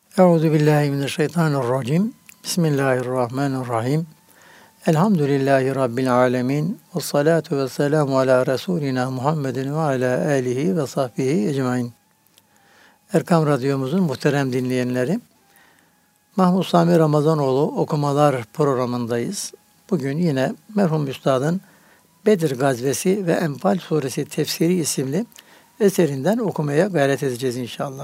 Euzubillahimineşşeytanirracim. Bismillahirrahmanirrahim. Elhamdülillahi Rabbil alemin. Ve salatu ve selamu ala Resulina Muhammedin ve ala alihi ve sahbihi ecmain. Erkam Radyomuzun muhterem dinleyenleri, Mahmud Sami Ramazanoğlu okumalar programındayız. Bugün yine merhum Üstad'ın Bedir Gazvesi ve Enfal Suresi Tefsiri isimli eserinden okumaya gayret edeceğiz inşallah.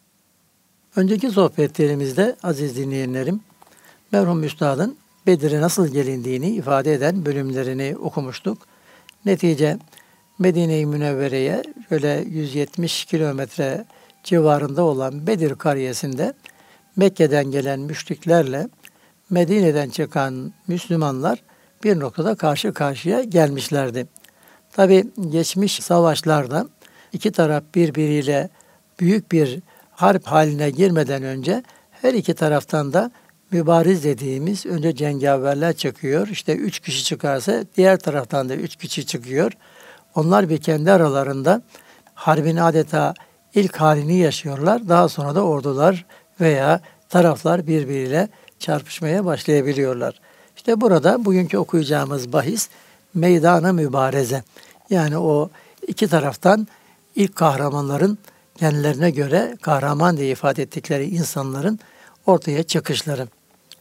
Önceki sohbetlerimizde aziz dinleyenlerim, merhum Üstad'ın Bedir'e nasıl gelindiğini ifade eden bölümlerini okumuştuk. Netice Medine-i Münevvere'ye şöyle 170 kilometre civarında olan Bedir kariyesinde Mekke'den gelen müşriklerle Medine'den çıkan Müslümanlar bir noktada karşı karşıya gelmişlerdi. Tabi geçmiş savaşlarda iki taraf birbiriyle büyük bir harp haline girmeden önce her iki taraftan da mübariz dediğimiz önce cengaverler çıkıyor. İşte 3 kişi çıkarsa diğer taraftan da 3 kişi çıkıyor. Onlar bir kendi aralarında harbin adeta ilk halini yaşıyorlar. Daha sonra da ordular veya taraflar birbiriyle çarpışmaya başlayabiliyorlar. İşte burada bugünkü okuyacağımız bahis meydan-ı mübareze. Yani o iki taraftan ilk kahramanların kendilerine göre kahraman diye ifade ettikleri insanların ortaya çıkışları.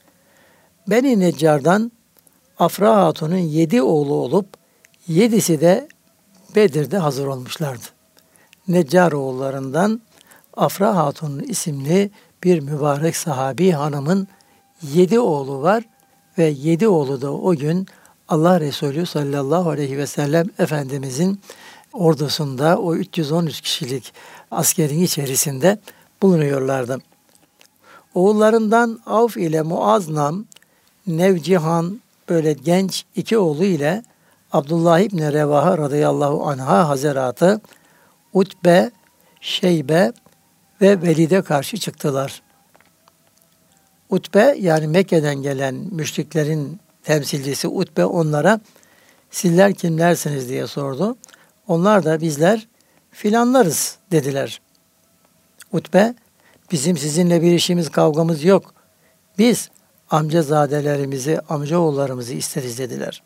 Beni Neccar'dan Afra Hatun'un 7 oğlu olup 7'si de Bedir'de hazır olmuşlardı. Neccar oğullarından Afra Hatun isimli bir mübarek sahabi hanımın 7 oğlu var ve 7 oğlu da o gün Allah Resulü sallallahu aleyhi ve sellem Efendimizin ordusunda o 313 kişilik askerin içerisinde bulunuyorlardı. Oğullarından Avf ile Muaznam, Nevcihan böyle genç 2 oğlu ile Abdullah İbni Revaha radıyallahu anha hazaratı Utbe, Şeybe ve Velid'e karşı çıktılar. Utbe yani Mekke'den gelen müşriklerin temsilcisi Utbe onlara sizler kimlersiniz diye sordu. Onlar da bizler filanlarız dediler. Utbe bizim sizinle bir işimiz kavgamız yok. Biz amcazadelerimizi, amcaoğullarımızı isteriz dediler.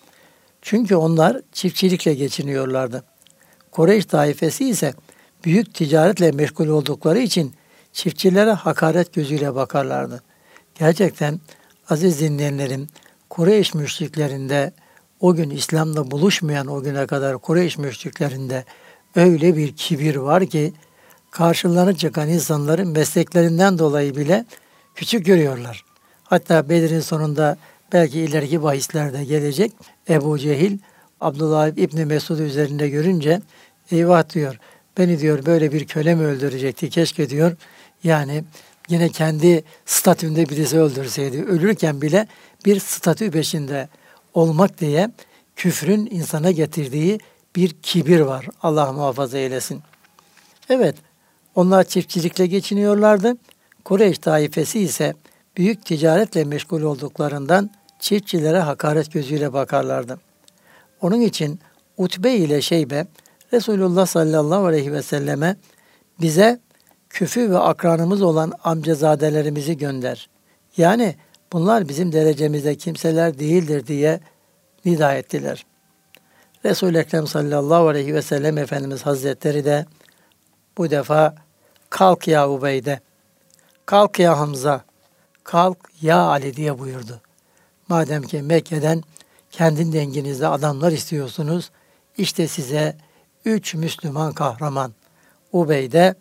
Çünkü onlar çiftçilikle geçiniyorlardı. Kureyş taifesi ise büyük ticaretle meşgul oldukları için çiftçilere hakaret gözüyle bakarlardı. Gerçekten aziz dinleyenlerim, Kureyş müşriklerinde o gün İslam'la buluşmayan o güne kadar Kureyş müşriklerinde öyle bir kibir var ki karşılarına çıkan insanların mesleklerinden dolayı bile küçük görüyorlar. Hatta Bedir'in sonunda belki ileriki bahislerde gelecek Ebu Cehil Abdullah İbni Mesud'u üzerinde görünce eyvah diyor, beni diyor böyle bir köle mi öldürecekti keşke diyor. Yani yine kendi statümde birisi öldürseydi, ölürken bile bir statü peşinde olmak diye küfrün insana getirdiği bir kibir var. Allah muhafaza eylesin. Evet, onlar çiftçilikle geçiniyorlardı. Kureyş taifesi ise büyük ticaretle meşgul olduklarından çiftçilere hakaret gözüyle bakarlardı. Onun için Utbe ile Şeybe Resulullah sallallahu aleyhi ve selleme bize küfü ve akranımız olan amcazadelerimizi gönder. Yani bunlar bizim derecemizde kimseler değildir diye nida ettiler. Resul-i Ekrem sallallahu aleyhi ve sellem Efendimiz Hazretleri de bu defa kalk ya Ubeyde, kalk ya Hamza, kalk ya Ali diye buyurdu. Madem ki Mekke'den kendi denginizde adamlar istiyorsunuz, işte size 3 Müslüman kahraman, Ubeyde,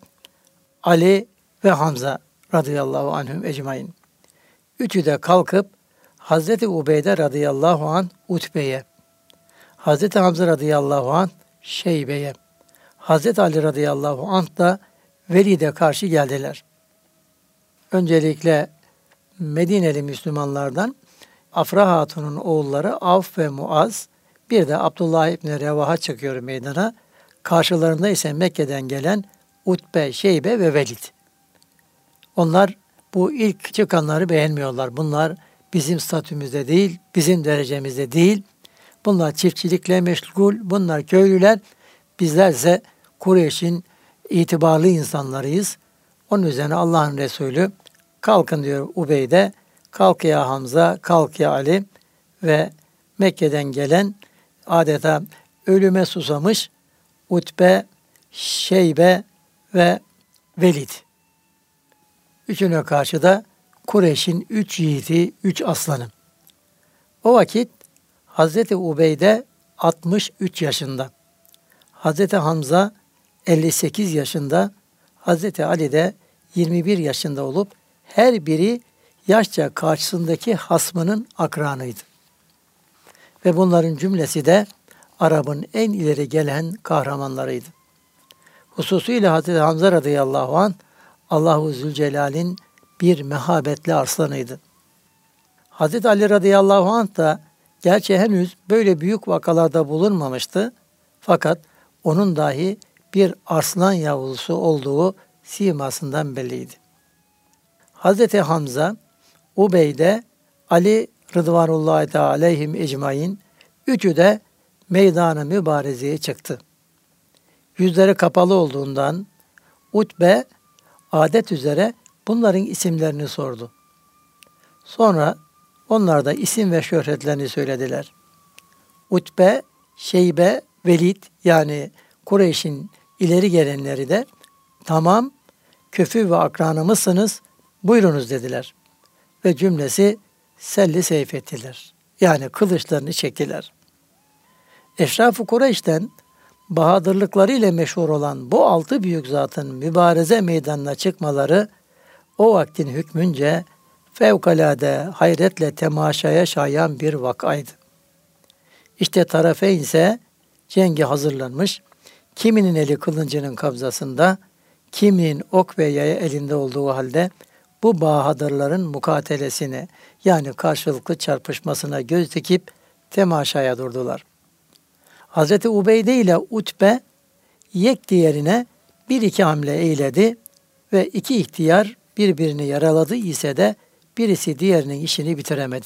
Ali ve Hamza radıyallahu anhum ecmain. Üçü de kalkıp Hazreti Ubeyde radıyallahu anh Utbe'ye, Hazreti Hamza radıyallahu anh Şeybe'ye, Hazreti Ali radıyallahu anh da Velid'e karşı geldiler. Öncelikle Medineli Müslümanlardan Afra Hatun'un oğulları Avf ve Muaz, bir de Abdullah İbni Revaha çıkıyor meydana. Karşılarında ise Mekke'den gelen Utbe, Şeybe ve Velid. Onlar bu ilk çıkanları beğenmiyorlar. Bunlar bizim statümüzde değil, bizim derecemizde değil. Bunlar çiftçilikle meşgul, bunlar köylüler. Bizlerse Kureyş'in itibarlı insanlarıyız. Onun üzerine Allah'ın Resulü kalkın diyor Ubeyde, kalk ya Hamza, kalk ya Ali ve Mekke'den gelen adeta ölüme susamış Utbe, Şeybe ve Velid. Üçüne karşı da Kureyş'in 3 yiğidi, 3 aslanı. O vakit Hazreti Ubeyde 63 yaşında, Hazreti Hamza 58 yaşında, Hazreti Ali de 21 yaşında olup her biri yaşça karşısındaki hasmının akranıydı. Ve bunların cümlesi de Arap'ın en ileri gelen kahramanlarıydı. Hususuyla Hazreti Hamza radıyallahu anh Allahu Zülcelal'in bir mehabetli arslanıydı. Hazreti Ali radıyallahu anh da gerçi henüz böyle büyük vakalarda bulunmamıştı. Fakat onun dahi bir arslan yavrusu olduğu simasından belliydi. Hazreti Hamza, Ubeyde, Ali Rıdvanullahi aleyhim ecmain, üçü de meydan-ı mübarezeye çıktı. Yüzleri kapalı olduğundan Utbe adet üzere bunların isimlerini sordu. Sonra onlar da isim ve şöhretlerini söylediler. Utbe, Şeybe, Velid yani Kureyş'in ileri gelenleri de tamam köfü ve akranımızsınız buyurunuz dediler. Ve cümlesi selli seyf ettiler. Yani kılıçlarını çektiler. Eşraf-ı Kureyş'ten bahadırlıklarıyla meşhur olan bu 6 büyük zatın mübareze meydanına çıkmaları o vaktin hükmünce fevkalade hayretle temaşaya şayan bir vakaydı. İşte Tarafeyn ise cenge hazırlanmış, kiminin eli kılıncının kabzasında, kiminin ok ve yaya elinde olduğu halde bu bahadırların mukatelesine yani karşılıklı çarpışmasına göz dikip temaşaya durdular. Hazreti Ubeyde ile Utbe yek diğerine bir iki hamle eyledi ve iki ihtiyar birbirini yaraladı ise de birisi diğerinin işini bitiremedi.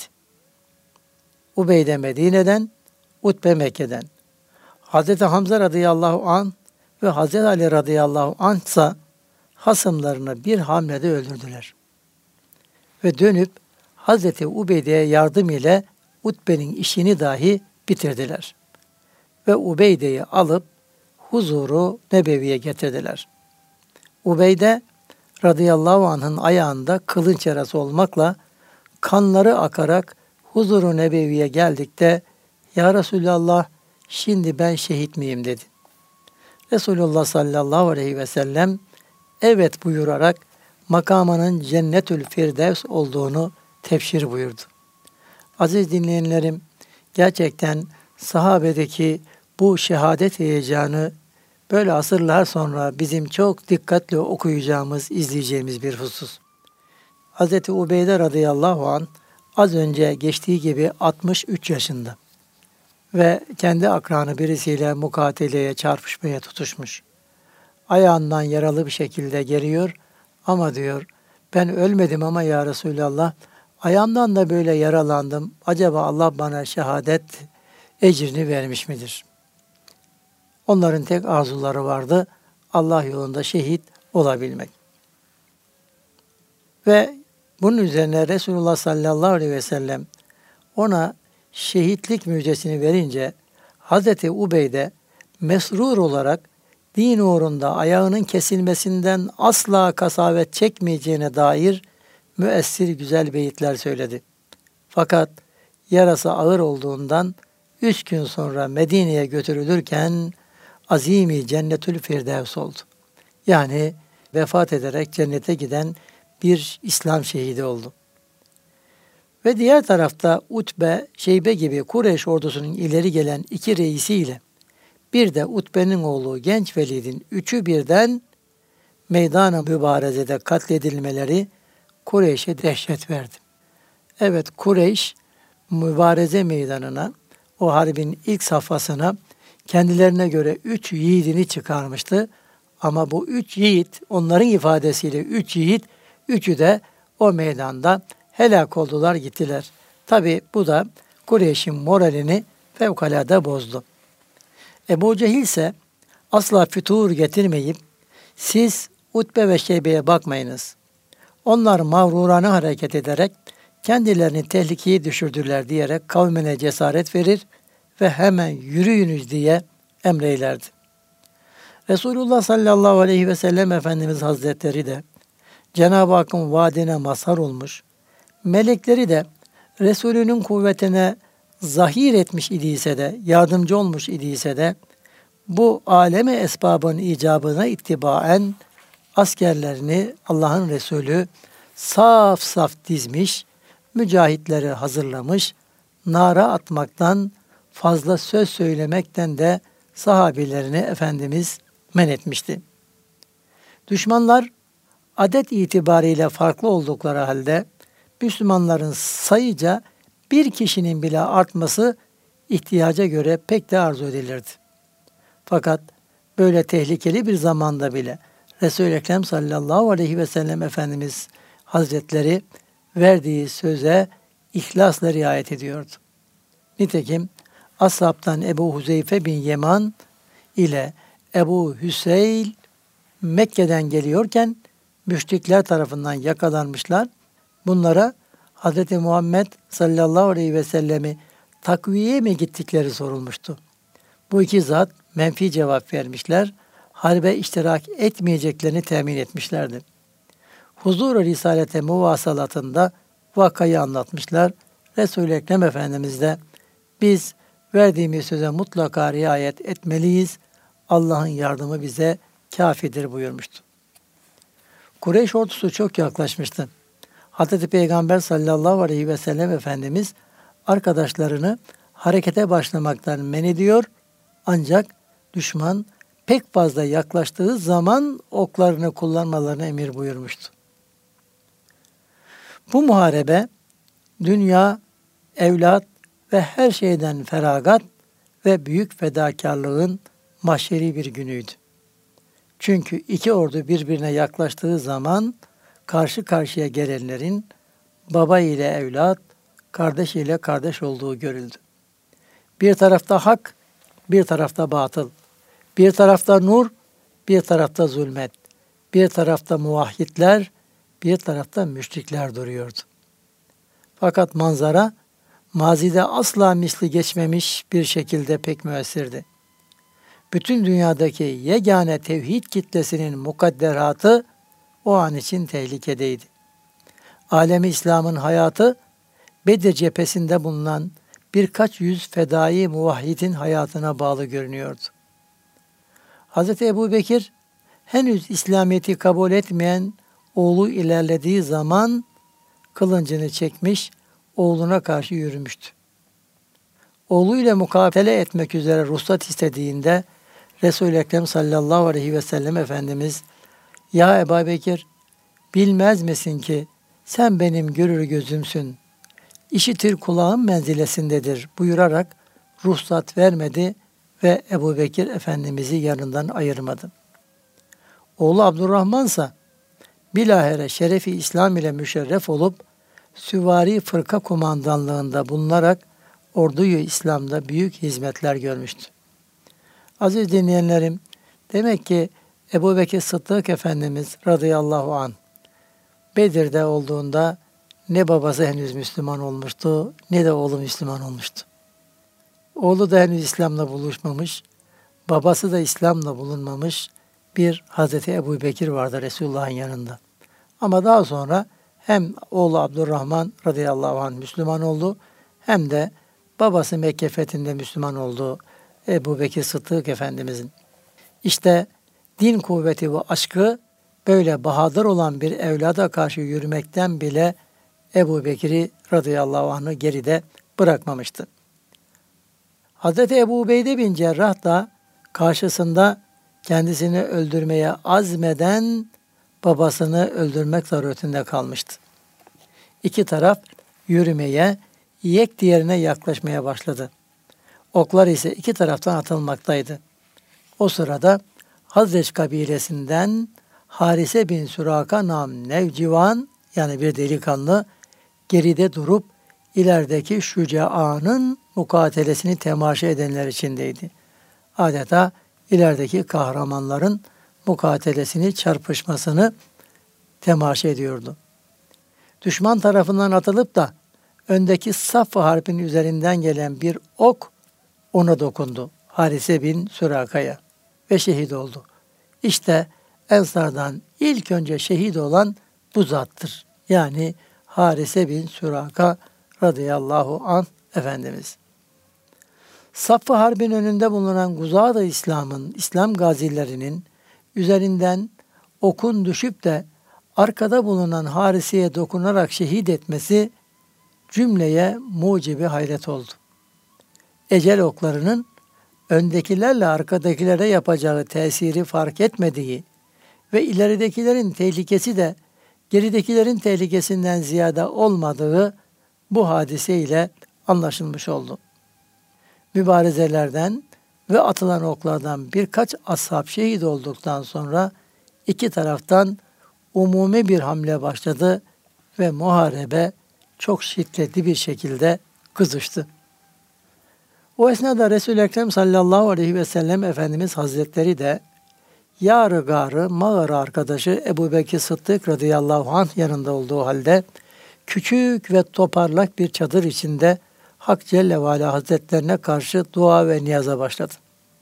Ubeyde Medine'den, Utbe Mekke'den. Hazreti Hamza radıyallahu anh ve Hazreti Ali radıyallahu anh ise hasımlarını bir hamlede öldürdüler. Ve dönüp Hazreti Ubeyde'ye yardım ile Utbe'nin işini dahi bitirdiler. Ve Ubeyde'yi alıp huzuru nebeviye getirdiler. Ubeyde radıyallahu anh'ın ayağında kılınç yarası olmakla kanları akarak huzuru nebeviye geldikte ya Resulallah şimdi ben şehit miyim dedi. Resulullah sallallahu aleyhi ve sellem evet buyurarak makamının Cennetül Firdevs olduğunu tefsir buyurdu. Aziz dinleyenlerim, gerçekten sahabedeki bu şehadet heyecanı böyle asırlar sonra bizim çok dikkatli okuyacağımız, izleyeceğimiz bir husus. Hz. Ubeyde radıyallahu anh az önce geçtiği gibi 63 yaşında ve kendi akranı birisiyle mukateleye, çarpışmaya tutuşmuş. Ayağından yaralı bir şekilde geliyor ama diyor ben ölmedim ama ya Resulallah ayağımdan da böyle yaralandım. Acaba Allah bana şehadet ecrini vermiş midir? Onların tek arzuları vardı. Allah yolunda şehit olabilmek. Ve bunun üzerine Resulullah sallallahu aleyhi ve sellem ona şehitlik müjdesini verince Hazreti Ubeyde mesrur olarak din uğrunda ayağının kesilmesinden asla kasavet çekmeyeceğine dair müessir güzel beyitler söyledi. Fakat yarası ağır olduğundan 3 gün sonra Medine'ye götürülürken azimi Cennetül Firdevs oldu. Yani vefat ederek cennete giden bir İslam şehidi oldu. Ve diğer tarafta Utbe, Şeybe gibi Kureyş ordusunun ileri gelen 2 reisiyle bir de Utbe'nin oğlu genç Velid'in üçü birden meydan-ı mübarezede katledilmeleri Kureyş'e dehşet verdi. Evet, Kureyş mübareze meydanına, o harbin ilk safhasına kendilerine göre 3 yiğidini çıkarmıştı. Ama bu 3 yiğit, onların ifadesiyle 3 yiğit, üçü de o meydanda helak oldular gittiler. Tabi bu da Kureyş'in moralini fevkalade bozdu. Ebu Cehil ise asla fütur getirmeyip siz Utbe ve Şeybe'ye bakmayınız. Onlar mağrurane hareket ederek kendilerini tehlikeye düşürdüler diyerek kavmine cesaret verir ve hemen yürüyünüz diye emreylerdi. Resulullah sallallahu aleyhi ve sellem Efendimiz Hazretleri de Cenab-ı Hakk'ın vaadine mazhar olmuş, melekleri de Resulünün kuvvetine zahir etmiş idiyse de, yardımcı olmuş idiyse de, bu aleme esbabın icabına ittibaen askerlerini Allah'ın Resulü saf saf dizmiş, mücahitleri hazırlamış, nara atmaktan, fazla söz söylemekten de sahabilerini Efendimiz men etmişti. Düşmanlar adet itibariyle farklı oldukları halde Müslümanların sayıca bir kişinin bile artması ihtiyaca göre pek de arzu edilirdi. Fakat böyle tehlikeli bir zamanda bile Resul-i Ekrem sallallahu aleyhi ve sellem Efendimiz Hazretleri verdiği söze ihlasla riayet ediyordu. Nitekim Ashab'tan Ebu Huzeyfe bin Yeman ile Ebu Hüseyl Mekke'den geliyorken müşrikler tarafından yakalanmışlar. Bunlara Hz. Muhammed sallallahu aleyhi ve sellemi takviye mi gittikleri sorulmuştu. Bu iki zat menfi cevap vermişler. Harbe iştirak etmeyeceklerini temin etmişlerdi. Huzur-u Risalete muvasalatında vakayı anlatmışlar. Resul-i Ekrem Efendimiz de biz verdiğimiz söze mutlaka riayet etmeliyiz. Allah'ın yardımı bize kafidir buyurmuştu. Kureyş ordusu çok yaklaşmıştı. Hazreti Peygamber sallallahu aleyhi ve sellem Efendimiz arkadaşlarını harekete başlamaktan men ediyor. Ancak düşman pek fazla yaklaştığı zaman oklarını kullanmalarını emir buyurmuştu. Bu muharebe dünya, evlat ve her şeyden feragat ve büyük fedakarlığın mahşeri bir günüydü. Çünkü iki ordu birbirine yaklaştığı zaman karşı karşıya gelenlerin baba ile evlat, kardeş ile kardeş olduğu görüldü. Bir tarafta hak, bir tarafta batıl. Bir tarafta nur, bir tarafta zulmet. Bir tarafta muvahhidler, bir tarafta müşrikler duruyordu. Fakat manzara mazide asla misli geçmemiş bir şekilde pek müessirdi. Bütün dünyadaki yegane tevhid kitlesinin mukadderatı o an için tehlikedeydi. Alemi İslam'ın hayatı Bedir cephesinde bulunan birkaç yüz fedai muvahhidin hayatına bağlı görünüyordu. Hz. Ebu Bekir henüz İslamiyet'i kabul etmeyen oğlu ilerlediği zaman kılıncını çekmiş, oğluna karşı yürümüştü. Oğluyla mukabele etmek üzere ruhsat istediğinde Resul-i Ekrem sallallahu aleyhi ve sellem Efendimiz "Ya Ebu Bekir, bilmez misin ki sen benim görür gözümsün, işitir kulağım menzilesindedir" buyurarak ruhsat vermedi ve Ebu Bekir Efendimiz'i yanından ayırmadı. Oğlu Abdurrahman ise bilahare şerefi İslam ile müşerref olup süvari fırka kumandanlığında bulunarak orduyu İslam'da büyük hizmetler görmüştü. Aziz dinleyenlerim, demek ki Ebu Bekir Sıddık Efendimiz radıyallahu anh Bedir'de olduğunda ne babası henüz Müslüman olmuştu, ne de oğlu Müslüman olmuştu. Oğlu da henüz İslam'la buluşmamış, babası da İslam'la bulunmamış bir Hazreti Ebu Bekir vardı Resulullah'ın yanında. Ama daha sonra hem oğlu Abdurrahman radıyallahu anh Müslüman oldu, hem de babası Mekke fethinde Müslüman oldu Ebu Bekir Sıddık Efendimizin. İşte din kuvveti ve aşkı böyle bahadır olan bir evlada karşı yürümekten bile Ebu Bekir'i radıyallahu anh'ı geride bırakmamıştı. Hazreti Ebu Ubeyde bin Cerrah da karşısında kendisini öldürmeye azmeden babasını öldürmek zaruretinde kalmıştı. İki taraf yürümeye, yek diğerine yaklaşmaya başladı. Oklar ise iki taraftan atılmaktaydı. O sırada Hazreç kabilesinden Harise bin Süraka nam Nevcivan, yani bir delikanlı, geride durup ilerideki şücaanın mukatelesini temaşa edenler içindeydi. Adeta ilerideki kahramanların mukatelesini, çarpışmasını temaşa ediyordu. Düşman tarafından atılıp da öndeki Saff Harp'in üzerinden gelen bir ok ona dokundu. Harise bin Süraka'ya ve şehit oldu. İşte Ensar'dan ilk önce şehit olan bu zattır. Yani Harise bin Süraka radıyallahu anh Efendimiz. Saff-ı Harbin önünde bulunan Guzad-ı İslam gazilerinin üzerinden okun düşüp de arkada bulunan Harise'ye dokunarak şehit etmesi cümleye mucibi hayret oldu. Ecel oklarının öndekilerle arkadakilere yapacağı tesiri fark etmediği ve ileridekilerin tehlikesi de geridekilerin tehlikesinden ziyade olmadığı bu hadise ile anlaşılmış oldu. Mübarezelerden ve atılan oklardan birkaç ashab şehit olduktan sonra iki taraftan umumi bir hamle başladı ve muharebe çok şiddetli bir şekilde kızıştı. O esnada Resul-i Ekrem sallallahu aleyhi ve sellem Efendimiz Hazretleri de yar-ı garı mağara arkadaşı Ebu Bekir Sıddık radıyallahu anh yanında olduğu halde küçük ve toparlak bir çadır içinde Hak Celle ve Ala Hazretlerine karşı dua ve niyaza başladı.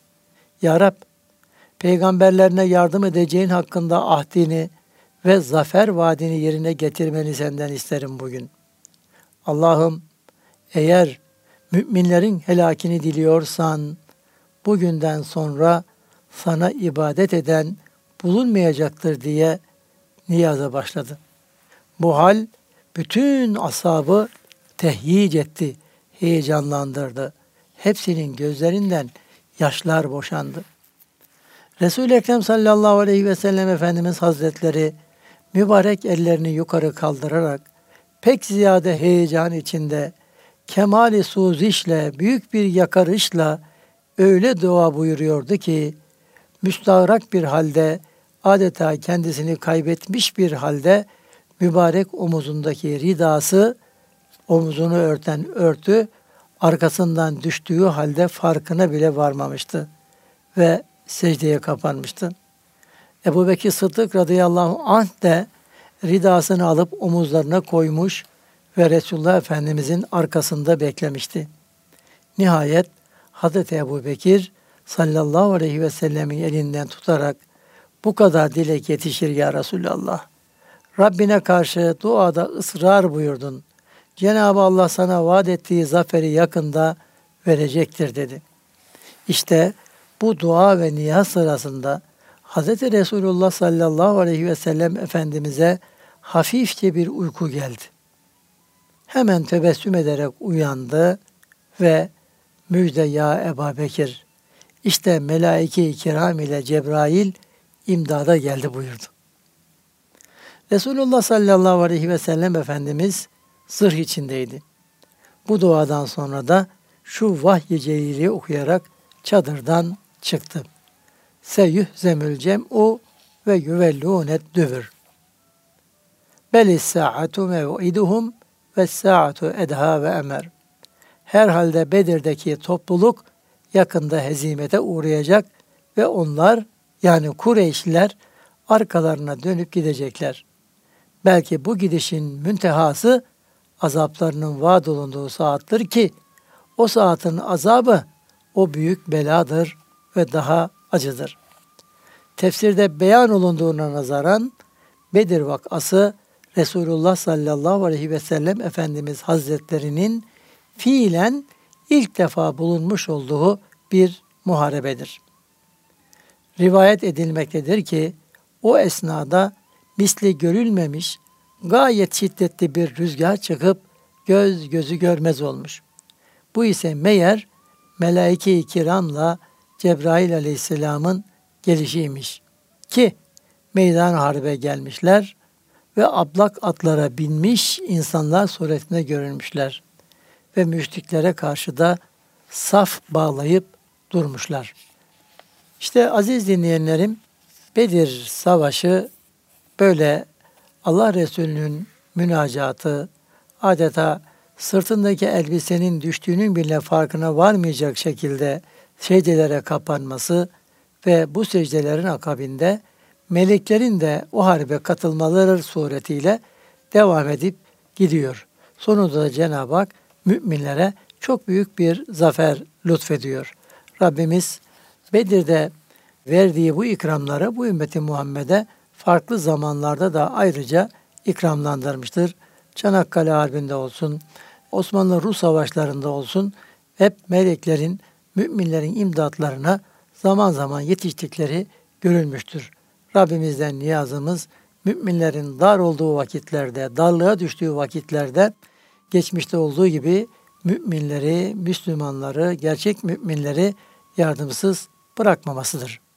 Ya Rab, peygamberlerine yardım edeceğin hakkında ahdini ve zafer vaadini yerine getirmeni senden isterim bugün. Allah'ım, eğer müminlerin helakini diliyorsan, bugünden sonra sana ibadet eden bulunmayacaktır diye niyaza başladı. Bu hal bütün ashabı tehyic etti, heyecanlandırdı. Hepsinin gözlerinden yaşlar boşandı. Resul-i Ekrem sallallahu aleyhi ve sellem Efendimiz Hazretleri mübarek ellerini yukarı kaldırarak pek ziyade heyecan içinde kemali suzişle, büyük bir yakarışla öyle dua buyuruyordu ki müstahrak bir halde, adeta kendisini kaybetmiş bir halde mübarek omuzundaki ridası, omuzunu örten örtü arkasından düştüğü halde farkına bile varmamıştı ve secdeye kapanmıştı. Ebu Bekir Sıddık radıyallahu anh de ridasını alıp omuzlarına koymuş ve Resulullah Efendimizin arkasında beklemişti. Nihayet Hazreti Ebu Bekir sallallahu aleyhi ve sellemin elinden tutarak bu kadar dilek yetişir ya Resulallah. Rabbine karşı duada ısrar buyurdun. Cenab-ı Allah sana vaat ettiği zaferi yakında verecektir dedi. İşte bu dua ve niyaz sırasında Hz. Resulullah sallallahu aleyhi ve sellem Efendimiz'e hafifçe bir uyku geldi. Hemen tebessüm ederek uyandı ve müjde ya Ebu Bekir, işte melaike-i kiram ile Cebrail imdada geldi buyurdu. Resulullah sallallahu aleyhi ve sellem Efendimiz zırh içindeydi. Bu duadan sonra da şu vahiy-i celili okuyarak çadırdan çıktı. Seyuhzemül cem'u ve yuvellûnet dübür. Belis sa'atu mev'iduhum ve sa'atu edha ve emer. Herhalde Bedir'deki topluluk yakında hezimete uğrayacak ve onlar yani Kureyşliler arkalarına dönüp gidecekler. Belki bu gidişin müntehası azaplarının vaad olunduğu saattir ki o saatin azabı o büyük beladır ve daha acıdır. Tefsirde beyan olunduğuna nazaran Bedir vakası Resulullah sallallahu aleyhi ve sellem Efendimiz Hazretlerinin fiilen ilk defa bulunmuş olduğu bir muharebedir. Rivayet edilmektedir ki o esnada misli görülmemiş gayet şiddetli bir rüzgar çıkıp göz gözü görmez olmuş. Bu ise meğer melaike-i kiramla Cebrail aleyhisselamın gelişiymiş ki meydan harbe gelmişler ve ablak atlara binmiş insanlar suretine görünmüşler ve müşriklere karşı da saf bağlayıp durmuşlar. İşte aziz dinleyenlerim, Bedir Savaşı böyle Allah Resulü'nün münacatı, adeta sırtındaki elbisenin düştüğünün bile farkına varmayacak şekilde secdelere kapanması ve bu secdelerin akabinde meleklerin de o harbe katılmaları suretiyle devam edip gidiyor. Sonunda da Cenab-ı Hak müminlere çok büyük bir zafer lütfediyor. Rabbimiz Bedir'de verdiği bu ikramları bu ümmeti Muhammed'e farklı zamanlarda da ayrıca ikramlandırmıştır. Çanakkale Harbi'nde olsun, Osmanlı-Rus savaşlarında olsun hep meleklerin, müminlerin imdatlarına zaman zaman yetiştikleri görülmüştür. Rabbimizden niyazımız müminlerin dar olduğu vakitlerde, darlığa düştüğü vakitlerde geçmişte olduğu gibi müminleri, Müslümanları, gerçek müminleri yardımsız bırakmamasıdır.